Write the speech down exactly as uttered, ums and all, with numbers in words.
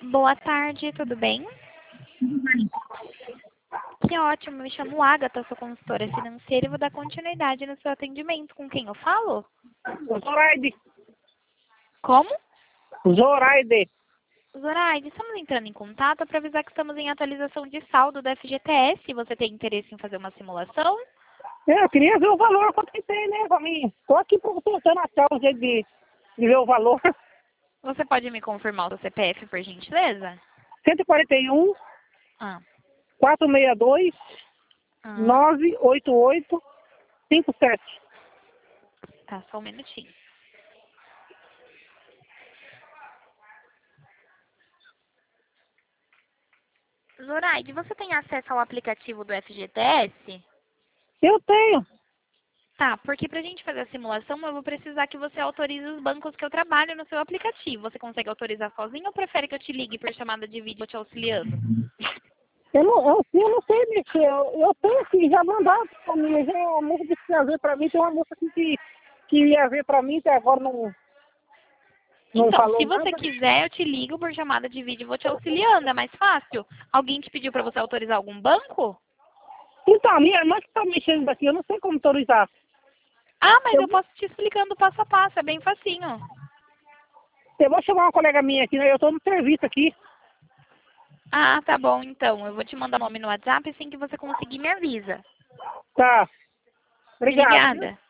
Boa tarde, tudo bem? Que ótimo, me chamo Agatha, sou consultora financeira e vou dar continuidade no seu atendimento. Com quem eu falo? Zoraide. Como? Zoraide. Zoraide, estamos entrando em contato para avisar que estamos em atualização de saldo da F G T S. Você tem interesse em fazer uma simulação? É, eu queria ver o valor quanto que tem, né, pra mim. Tô aqui tentando achar um jeito de, de ver o valor. Você pode me confirmar o seu C P F, por gentileza? cento e quarenta e um, Ah, quatrocentos e sessenta e dois, ah, novecentos e oitenta e oito, cinquenta e sete. tá, só um minutinho. Zoraide, você tem acesso ao aplicativo do F G T S? Eu tenho. Tá, porque pra gente fazer a simulação, eu vou precisar que você autorize os bancos que eu trabalho no seu aplicativo. Você consegue autorizar sozinho ou prefere que eu te ligue por chamada de vídeo te auxiliando? Eu não, eu, eu não sei mexer. Eu, eu tenho que já mandar pra mim. Já, a moça disse que ia ver pra mim. Tem uma moça aqui que, que ia ver pra mim, que agora não, não Então, falou se você nada. quiser, eu te ligo por chamada de vídeo e vou te auxiliando. É mais fácil. Alguém te pediu pra você autorizar algum banco? Então, a minha irmã que tá mexendo daqui, eu não sei como autorizar. Ah, mas Eu, eu posso te explicando passo a passo. É bem facinho. eu vou chamar uma colega minha aqui, né? Eu tô no serviço aqui. Ah, tá bom, então. Eu vou te mandar o nome no WhatsApp. Assim que você conseguir, me avisa. Tá. Obrigado, viu? Obrigada.